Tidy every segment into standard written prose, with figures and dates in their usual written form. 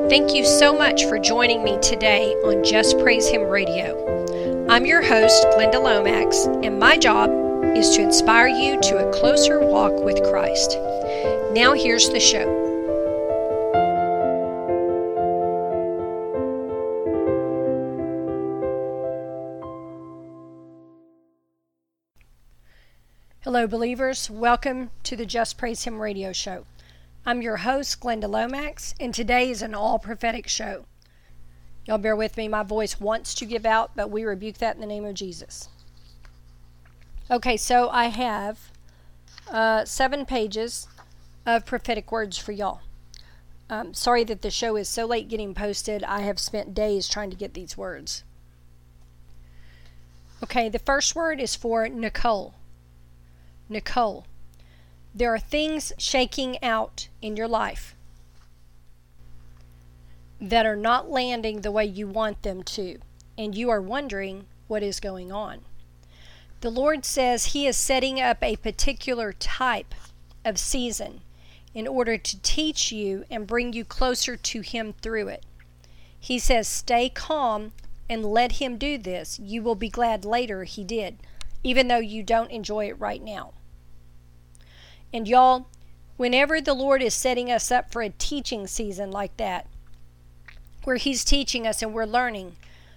Thank you so much for joining me today on Just Praise Him Radio. I'm your host, Glenda Lomax, and my job is to inspire you to a closer walk with Christ. Now here's the show. Hello, believers. Welcome to the Just Praise Him Radio Show. I'm your host, Glenda Lomax, and today is an all-prophetic show. Y'all bear with me. My voice wants to give out, but we rebuke that in the name of Jesus. Okay, so I have 7 pages of prophetic words for y'all. Sorry that the show is so late getting posted. I have spent days trying to get these words. Okay, the first word is for Nicole. Nicole. There are things shaking out in your life that are not landing the way you want them to, and you are wondering what is going on. The Lord says He is setting up a particular type of season in order to teach you and bring you closer to Him through it. He says, stay calm and let Him do this. You will be glad later He did, even though you don't enjoy it right now. And y'all, whenever the Lord is setting us up for a teaching season like that, where He's teaching us and we're learning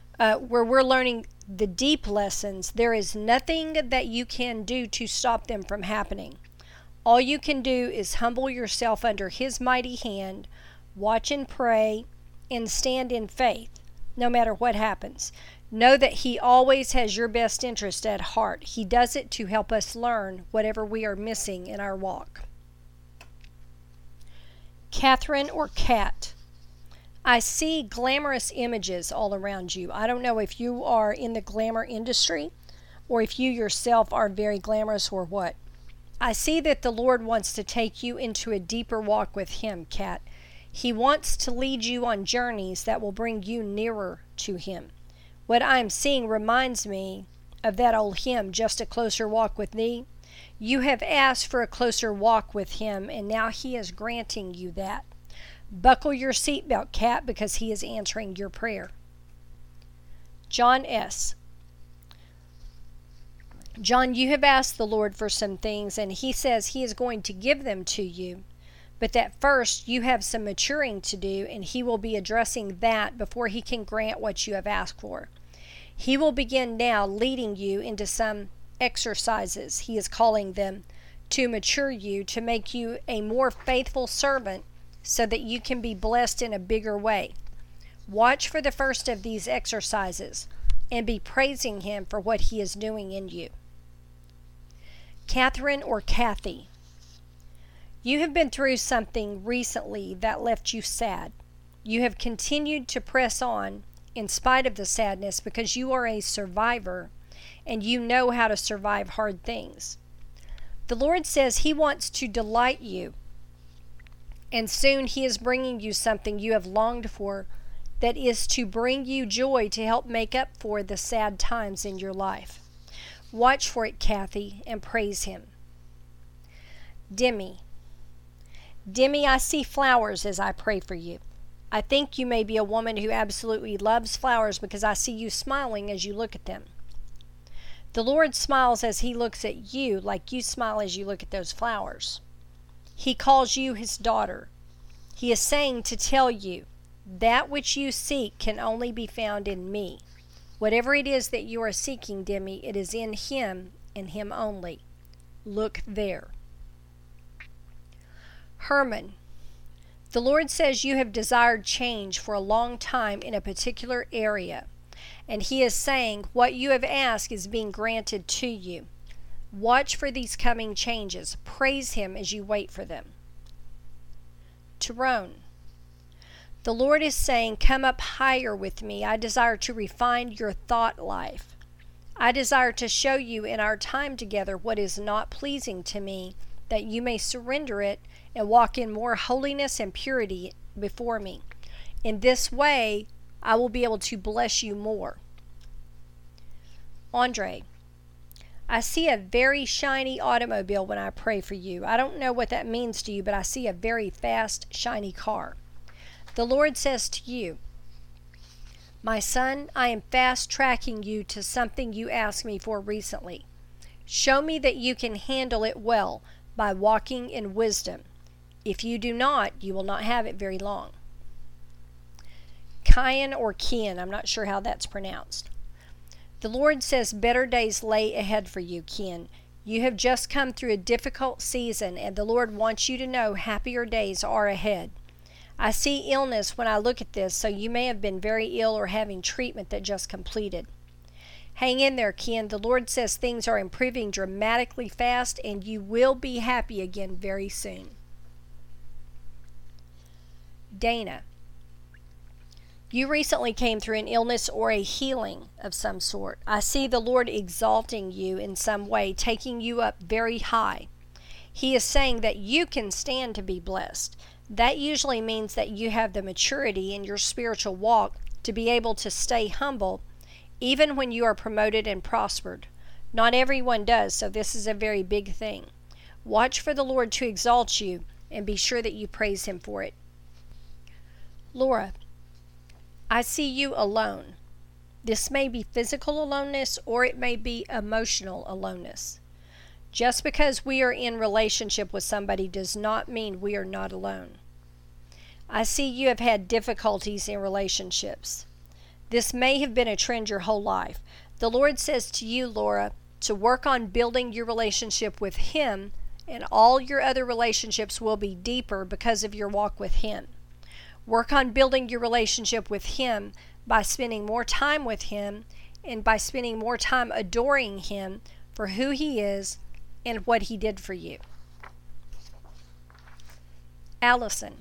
the deep lessons, there is nothing that you can do to stop them from happening. All you can do is humble yourself under His mighty hand, watch and pray, and stand in faith, no matter what happens. Know that He always has your best interest at heart. He does it to help us learn whatever we are missing in our walk. Catherine or Kat. I see glamorous images all around you. I don't know if you are in the glamour industry or if you yourself are very glamorous or what. I see that the Lord wants to take you into a deeper walk with Him, Kat. He wants to lead you on journeys that will bring you nearer to Him. What I'm seeing reminds me of that old hymn, Just a Closer Walk with Thee. You have asked for a closer walk with Him, and now He is granting you that. Buckle your seatbelt, Kat, because He is answering your prayer. John S. John, you have asked the Lord for some things, and He says He is going to give them to you. But that first, you have some maturing to do, and He will be addressing that before He can grant what you have asked for. He will begin now leading you into some exercises, He is calling them, to mature you, to make you a more faithful servant so that you can be blessed in a bigger way. Watch for the first of these exercises and be praising Him for what He is doing in you. Catherine or Kathy. You have been through something recently that left you sad. You have continued to press on in spite of the sadness because you are a survivor and you know how to survive hard things. The Lord says He wants to delight you, and soon He is bringing you something you have longed for that is to bring you joy to help make up for the sad times in your life. Watch for it, Kathy, and praise Him. Demi. Demi, I see flowers as I pray for you. I think you may be a woman who absolutely loves flowers because I see you smiling as you look at them. The Lord smiles as He looks at you like you smile as you look at those flowers. He calls you His daughter. He is saying to tell you, that which you seek can only be found in Me. Whatever it is that you are seeking, Demi, it is in Him and Him only. Look there. Herman. The Lord says you have desired change for a long time in a particular area, and He is saying what you have asked is being granted to you. Watch for these coming changes. Praise Him as you wait for them. Tyrone. The Lord is saying, come up higher with Me. I desire to refine your thought life. I desire to show you in our time together what is not pleasing to Me, that you may surrender it and walk in more holiness and purity before Me. In this way, I will be able to bless you more. Andre. I see a very shiny automobile when I pray for you. I don't know what that means to you, but I see a very fast, shiny car. The Lord says to you, my son, I am fast tracking you to something you asked me for recently. Show me that you can handle it well by walking in wisdom. If you do not, you will not have it very long. Kian or Kian, I'm not sure how that's pronounced. The Lord says better days lay ahead for you, Kian. You have just come through a difficult season, and the Lord wants you to know happier days are ahead. I see illness when I look at this, so you may have been very ill or having treatment that just completed. Hang in there, Kian. The Lord says things are improving dramatically fast, and you will be happy again very soon. Dana, you recently came through an illness or a healing of some sort. I see the Lord exalting you in some way, taking you up very high. He is saying that you can stand to be blessed. That usually means that you have the maturity in your spiritual walk to be able to stay humble even when you are promoted and prospered. Not everyone does, so this is a very big thing. Watch for the Lord to exalt you and be sure that you praise Him for it. Laura, I see you alone. This may be physical aloneness or it may be emotional aloneness. Just because we are in relationship with somebody does not mean we are not alone. I see you have had difficulties in relationships. This may have been a trend your whole life. The Lord says to you, Laura, to work on building your relationship with Him, and all your other relationships will be deeper because of your walk with Him. Work on building your relationship with Him by spending more time with Him and by spending more time adoring Him for who He is and what He did for you. Allison,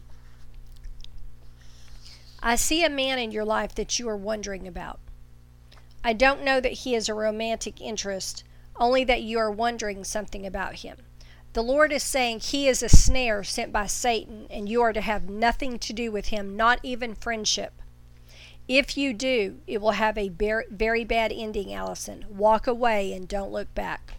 I see a man in your life that you are wondering about. I don't know that he is a romantic interest, only that you are wondering something about him. The Lord is saying he is a snare sent by Satan, and you are to have nothing to do with him, not even friendship. If you do, it will have a very bad ending, Allison. Walk away and don't look back.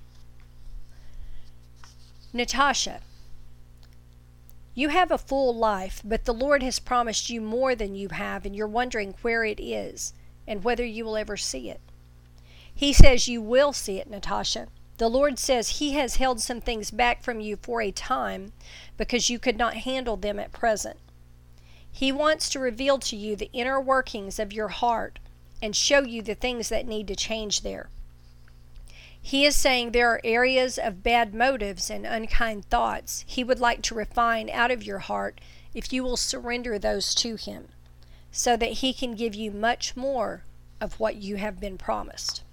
Natasha, you have a full life, but the Lord has promised you more than you have, and you're wondering where it is and whether you will ever see it. He says you will see it, Natasha. The Lord says He has held some things back from you for a time because you could not handle them at present. He wants to reveal to you the inner workings of your heart and show you the things that need to change there. He is saying there are areas of bad motives and unkind thoughts He would like to refine out of your heart if you will surrender those to Him, so that He can give you much more of what you have been promised.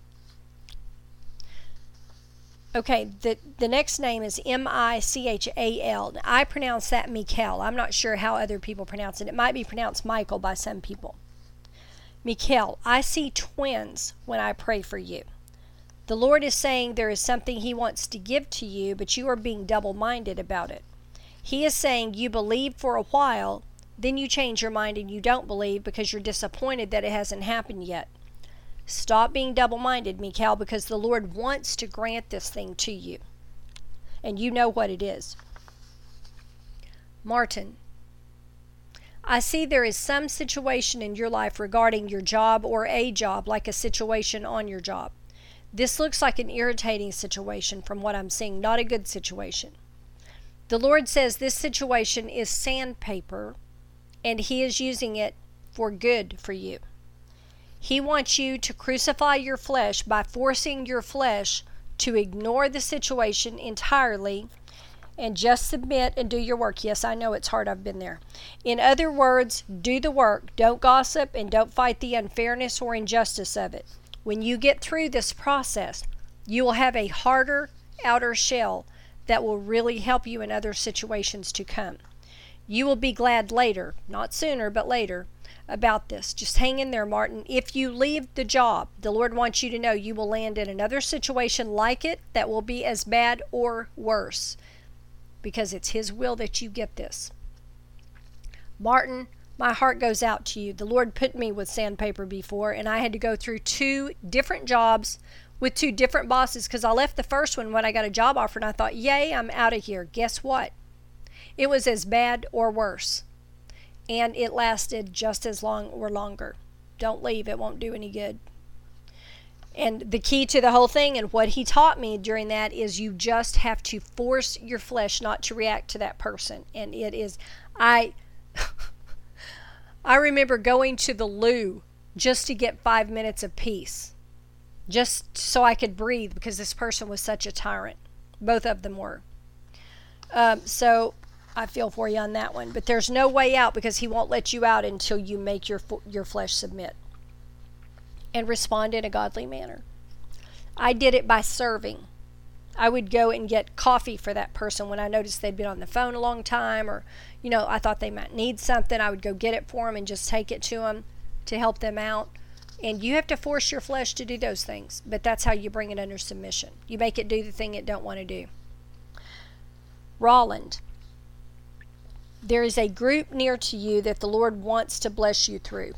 Okay, the next name is Michal. I pronounce that Michal. I'm not sure how other people pronounce it. It might be pronounced Michael by some people. Michal, I see twins when I pray for you. The Lord is saying there is something He wants to give to you, but you are being double-minded about it. He is saying you believe for a while, then you change your mind and you don't believe because you're disappointed that it hasn't happened yet. Stop being double-minded, Michal, because the Lord wants to grant this thing to you. And you know what it is. Martin, I see there is some situation in your life regarding your job or a job, like a situation on your job. This looks like an irritating situation from what I'm seeing, not a good situation. The Lord says this situation is sandpaper, and He is using it for good for you. He wants you to crucify your flesh by forcing your flesh to ignore the situation entirely and just submit and do your work. Yes, I know it's hard. I've been there. In other words, do the work. Don't gossip and don't fight the unfairness or injustice of it. When you get through this process, you will have a harder outer shell that will really help you in other situations to come. You will be glad later, not sooner, but later, about this. Just hang in there, Martin. If you leave the job, the Lord wants you to know you will land in another situation like it that will be as bad or worse, because it's His will that you get this. Martin, my heart goes out to you. The Lord put me with sandpaper before, and I had to go through 2 different jobs with 2 different bosses because I left the first one when I got a job offer, and I thought, yay, I'm out of here. Guess what? It was as bad or worse. and it lasted just as long or longer. Don't leave, it won't do any good. And the key to the whole thing, and what he taught me during that, is you just have to force your flesh not to react to that person. And it is, I remember going to the loo just to get 5 minutes of peace, just so I could breathe, because this person was such a tyrant. Both of them were. So I feel for you on that one. But there's no way out, because he won't let you out until you make your flesh submit and respond in a godly manner. I did it by serving. I would go and get coffee for that person when I noticed they'd been on the phone a long time, or, I thought they might need something. I would go get it for them and just take it to them to help them out. And you have to force your flesh to do those things, but that's how you bring it under submission. You make it do the thing it don't want to do. Rolland, there is a group near to you that the Lord wants to bless you through.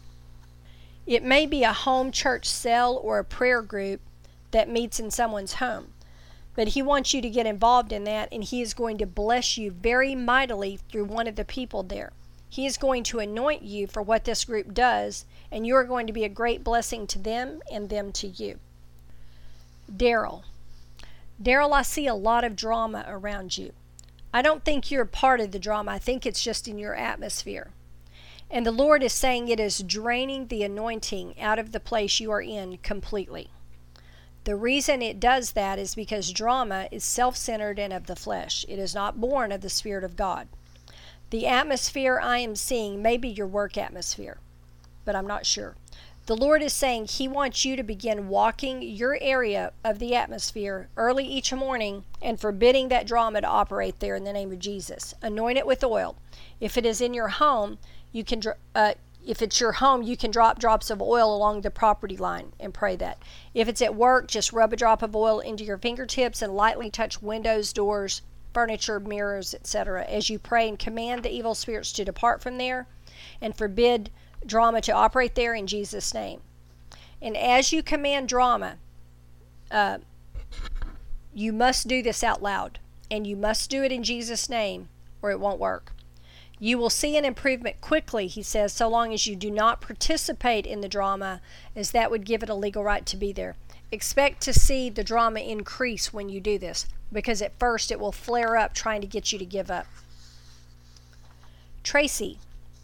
It may be a home church cell or a prayer group that meets in someone's home, but he wants you to get involved in that, and he is going to bless you very mightily through one of the people there. He is going to anoint you for what this group does, and you are going to be a great blessing to them and them to you. Daryl, I see a lot of drama around you. I don't think you're a part of the drama. I think it's just in your atmosphere. And the Lord is saying it is draining the anointing out of the place you are in completely. The reason it does that is because drama is self-centered and of the flesh. It is not born of the Spirit of God. The atmosphere I am seeing may be your work atmosphere, but I'm not sure. The Lord is saying he wants you to begin walking your area of the atmosphere early each morning and forbidding that drama to operate there in the name of Jesus. Anoint it with oil. If it is in your home, you can if it's your home, you can drop drops of oil along the property line and pray that. If it's at work, just rub a drop of oil into your fingertips and lightly touch windows, doors, furniture, mirrors, etc. as you pray and command the evil spirits to depart from there and forbid drama to operate there in Jesus' name. And as you command drama, you must do this out loud, and you must do it in Jesus' name, or it won't work. You will see an improvement quickly, he says, so long as you do not participate in the drama, as that would give it a legal right to be there. Expect to see the drama increase when you do this, because at first it will flare up trying to get you to give up. Tracy,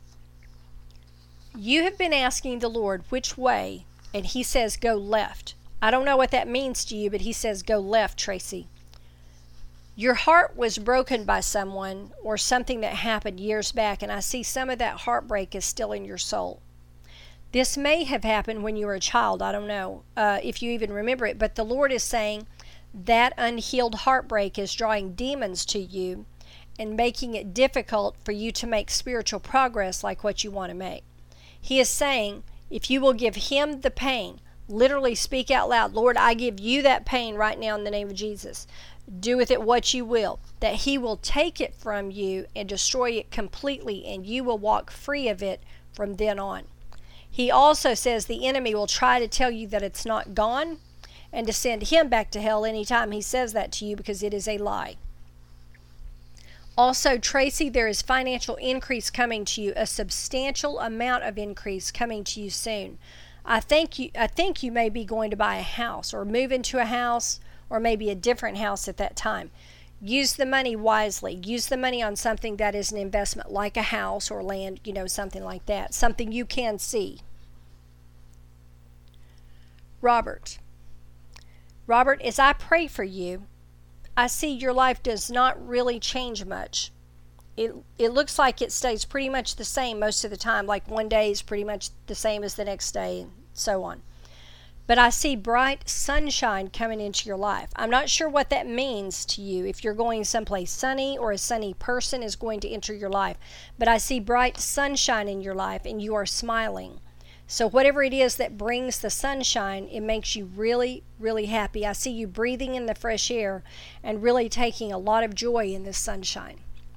you have been asking the Lord which way, and he says go left. I don't know what that means to you, but he says go left, Tracy. Your heart was broken by someone or something that happened years back, and I see some of that heartbreak is still in your soul. This may have happened when you were a child. I don't know if you even remember it, but the Lord is saying that unhealed heartbreak is drawing demons to you and making it difficult for you to make spiritual progress like what you want to make. He is saying, if you will give him the pain, literally speak out loud, Lord, I give you that pain right now in the name of Jesus. Do with it what you will, that he will take it from you and destroy it completely, and you will walk free of it from then on. He also says the enemy will try to tell you that it's not gone and to send him back to hell anytime he says that to you, because it is a lie. Also, Tracy, there is financial increase coming to you, a substantial amount of increase coming to you soon. I think you may be going to buy a house or move into a house, or maybe a different house at that time. Use the money wisely. Use the money on something that is an investment, like a house or land, something like that, something you can see. Robert, as I pray for you, I see your life does not really change much. It looks like it stays pretty much the same most of the time, like one day is pretty much the same as the next day, and so on. But I see bright sunshine coming into your life. I'm not sure what that means to you, if you're going someplace sunny or a sunny person is going to enter your life. But I see bright sunshine in your life, and you are smiling. So whatever it is that brings the sunshine, it makes you really, really happy. I see you breathing in the fresh air and really taking a lot of joy in this sunshine.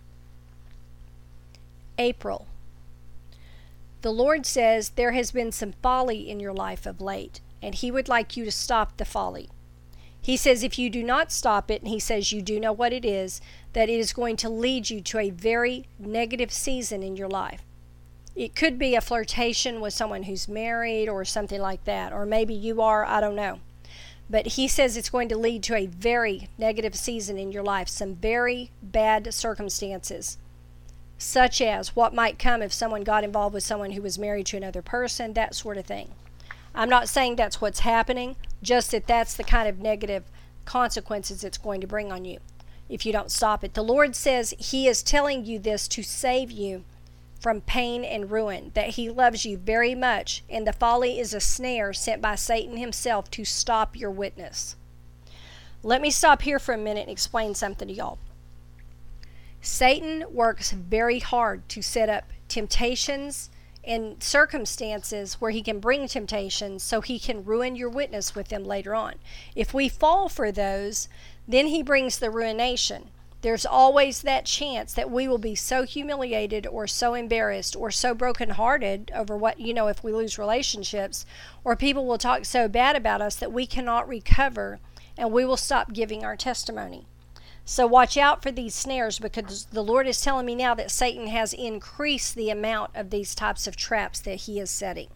April, the Lord says there has been some folly in your life of late, and he would like you to stop the folly. He says if you do not stop it, and he says you do know what it is, that it is going to lead you to a very negative season in your life. It could be a flirtation with someone who's married or something like that, or maybe you are, I don't know. But he says it's going to lead to a very negative season in your life, some very bad circumstances, such as what might come if someone got involved with someone who was married to another person, that sort of thing. I'm not saying that's what's happening, just that that's the kind of negative consequences it's going to bring on you if you don't stop it. The Lord says he is telling you this to save you from pain and ruin, that he loves you very much, and the folly is a snare sent by Satan himself to stop your witness. Let me stop here for a minute and explain something to y'all. Satan works very hard to set up temptations and circumstances where he can bring temptations so he can ruin your witness with them later on. If we fall for those, then he brings the ruination. There's always that chance that we will be so humiliated or so embarrassed or so brokenhearted over what, if we lose relationships, or people will talk so bad about us that we cannot recover and we will stop giving our testimony. So watch out for these snares, because the Lord is telling me now that Satan has increased the amount of these types of traps that he is setting.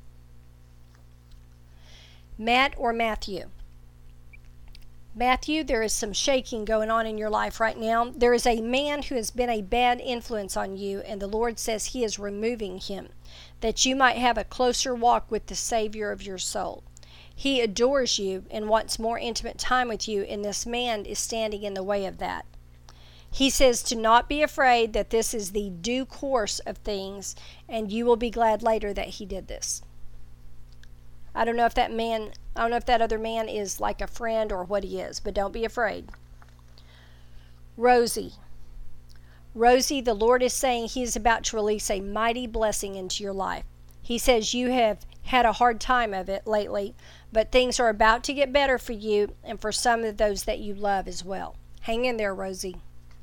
Matt or Matthew? Matthew, there is some shaking going on in your life right now. There is a man who has been a bad influence on you, and the Lord says he is removing him, that you might have a closer walk with the Savior of your soul. He adores you and wants more intimate time with you, and this man is standing in the way of that. He says to not be afraid, that this is the due course of things, and you will be glad later that he did this. I don't know if that other man is like a friend or what he is, but don't be afraid. Rosie, the Lord is saying he is about to release a mighty blessing into your life. He says you have had a hard time of it lately, but things are about to get better for you and for some of those that you love as well. Hang in there, Rosie.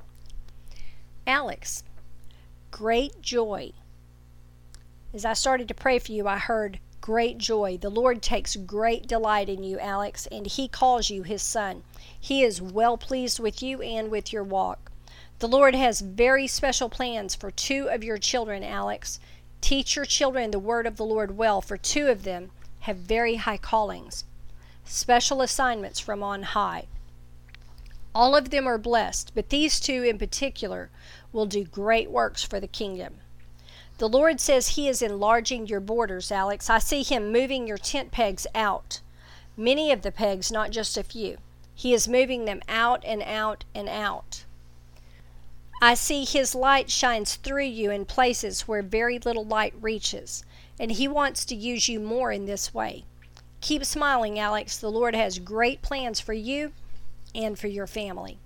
Alex, great joy. As I started to pray for you, I heard great joy. The Lord takes great delight in you, Alex, and he calls you his son. He is well pleased with you and with your walk. The Lord has very special plans for 2 of your children, Alex. Teach your children the word of the Lord well, for 2 of them have very high callings, special assignments from on high. All of them are blessed, but these 2 in particular will do great works for the kingdom. The Lord says he is enlarging your borders, Alex. I see him moving your tent pegs out. Many of the pegs, not just a few. He is moving them out and out and out. I see his light shines through you in places where very little light reaches, and he wants to use you more in this way. Keep smiling, Alex. The Lord has great plans for you and for your family.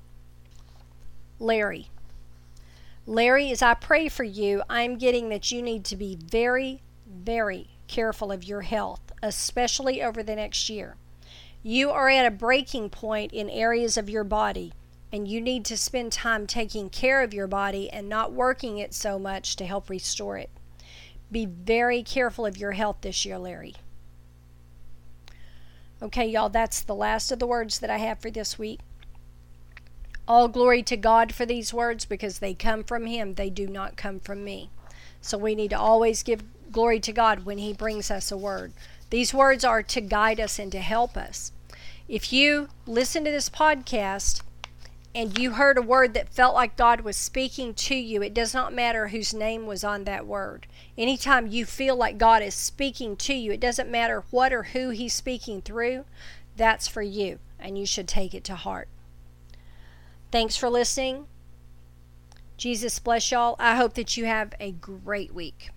Larry, as I pray for you, I'm getting that you need to be very, very careful of your health, especially over the next year. You are at a breaking point in areas of your body, and you need to spend time taking care of your body and not working it so much to help restore it. Be very careful of your health this year, Larry. Okay, y'all, that's the last of the words that I have for this week. All glory to God for these words, because they come from him. They do not come from me. So we need to always give glory to God when he brings us a word. These words are to guide us and to help us. If you listen to this podcast and you heard a word that felt like God was speaking to you, it does not matter whose name was on that word. Anytime you feel like God is speaking to you, it doesn't matter what or who he's speaking through, that's for you, and you should take it to heart. Thanks for listening. Jesus bless y'all. I hope that you have a great week.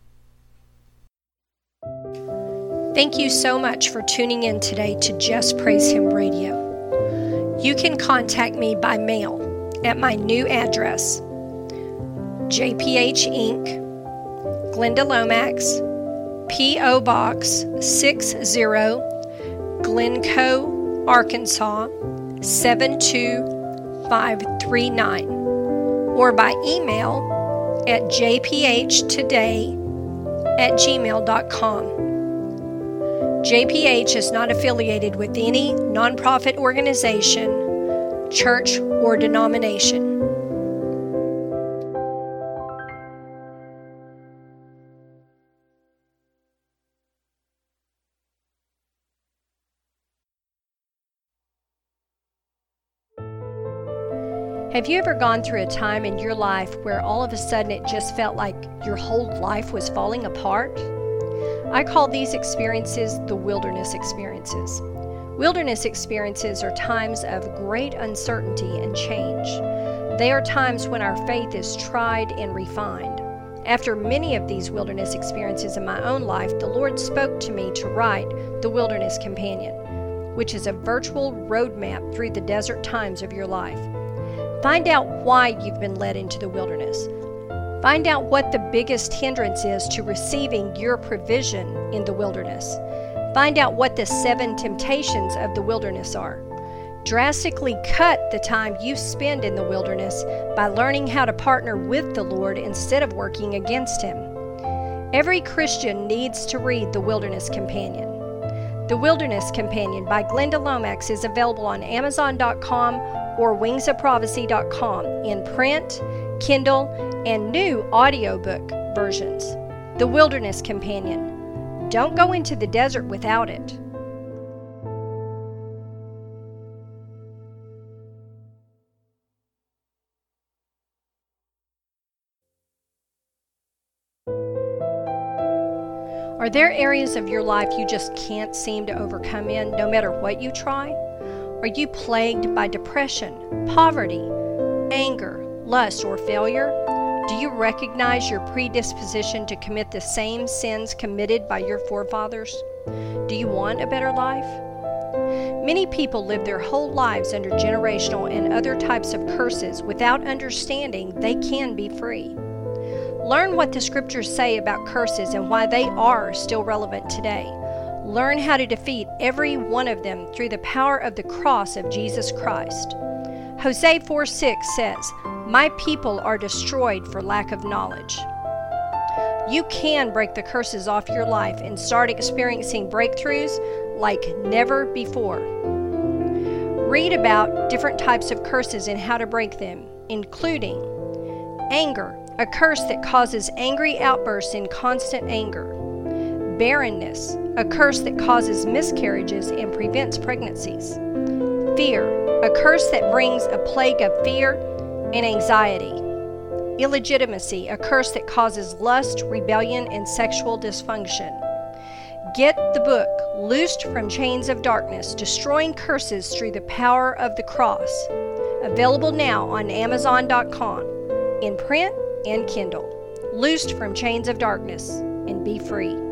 Thank you so much for tuning in today to Just Praise Him Radio. You can contact me by mail at my new address, JPH Inc., Glenda Lomax, P.O. Box 60, Glencoe, Arkansas 72539, or by email at jphtoday@gmail.com. JPH is not affiliated with any nonprofit organization, church, or denomination. Have you ever gone through a time in your life where all of a sudden it just felt like your whole life was falling apart? I call these experiences the wilderness experiences. Wilderness experiences are times of great uncertainty and change. They are times when our faith is tried and refined. After many of these wilderness experiences in my own life, the Lord spoke to me to write The Wilderness Companion, which is a virtual roadmap through the desert times of your life. Find out why you've been led into the wilderness. Find out what the biggest hindrance is to receiving your provision in the wilderness. Find out what the 7 temptations of the wilderness are. Drastically cut the time you spend in the wilderness by learning how to partner with the Lord instead of working against Him. Every Christian needs to read The Wilderness Companion. The Wilderness Companion by Glenda Lomax is available on Amazon.com or wingsofprophecy.com in print, Kindle, and new audiobook versions. The Wilderness Companion. Don't go into the desert without it. Are there areas of your life you just can't seem to overcome in, no matter what you try? Are you plagued by depression, poverty, anger, lust, or failure? Do you recognize your predisposition to commit the same sins committed by your forefathers? Do you want a better life? Many people live their whole lives under generational and other types of curses without understanding they can be free. Learn what the scriptures say about curses and why they are still relevant today. Learn how to defeat every one of them through the power of the cross of Jesus Christ. Hosea 4:6 says, "My people are destroyed for lack of knowledge." You can break the curses off your life and start experiencing breakthroughs like never before. Read about different types of curses and how to break them, including anger, a curse that causes angry outbursts in constant anger. Barrenness, a curse that causes miscarriages and prevents pregnancies. Fear, a curse that brings a plague of fear and anxiety. Illegitimacy, a curse that causes lust, rebellion, and sexual dysfunction. Get the book, Loosed from Chains of Darkness, Destroying Curses Through the Power of the Cross. Available now on Amazon.com, in print and Kindle. Loosed from Chains of Darkness, and be free.